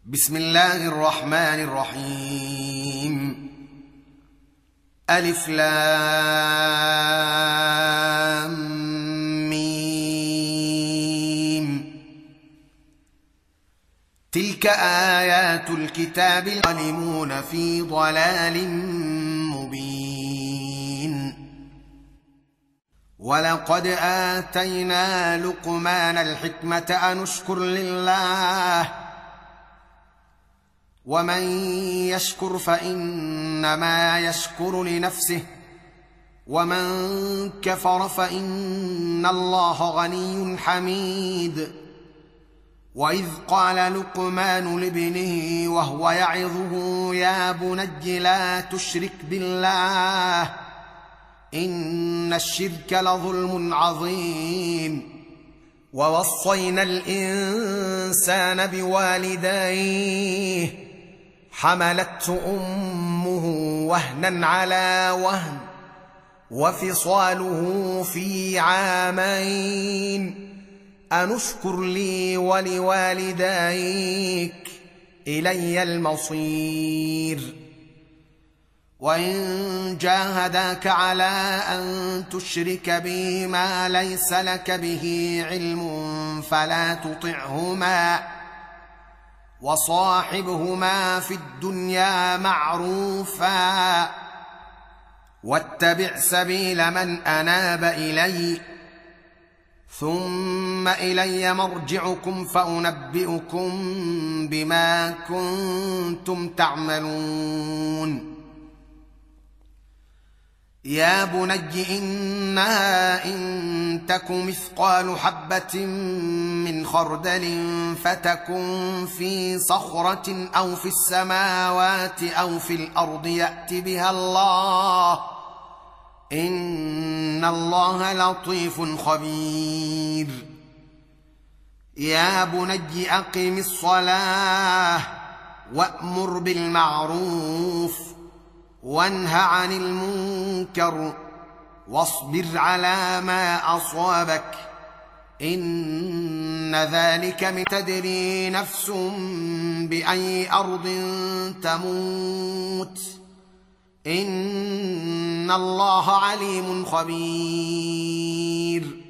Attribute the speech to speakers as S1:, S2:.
S1: بسم الله الرحمن الرحيم. ألف لام ميم. تلك آيات الكتاب الظالمون في ضلال مبين. ولقد آتينا لقمان الحكمة أن اشكر لله ومن يشكر فإنما يشكر لنفسه ومن كفر فإن الله غني حميد. وإذ قال لقمان لابنه وهو يعظه يا بني لا تشرك بالله إن الشرك لظلم عظيم. ووصينا الإنسان بوالديه حملته أمه وهنا على وهن وفصاله في عامين أن اشكر لي ولوالديك إلي المصير. وإن جاهداك على أن تشرك بي ما ليس لك به علم فلا تطعهما وصاحبهما في الدنيا معروفا واتبع سبيل من أناب إلي ثم إلي مرجعكم فأنبئكم بما كنتم تعملون. يا بني إنها إن تك مثقال حبة من خردل فتكن في صخرة أو في السماوات أو في الأرض يأت بها الله إن الله لطيف خبير. يا بني أقم الصلاة وأمر بالمعروف وانه عن المنكر واصبر على ما أصابك إن ذلك من تدري نفس بأي أرض تموت إن الله عليم خبير.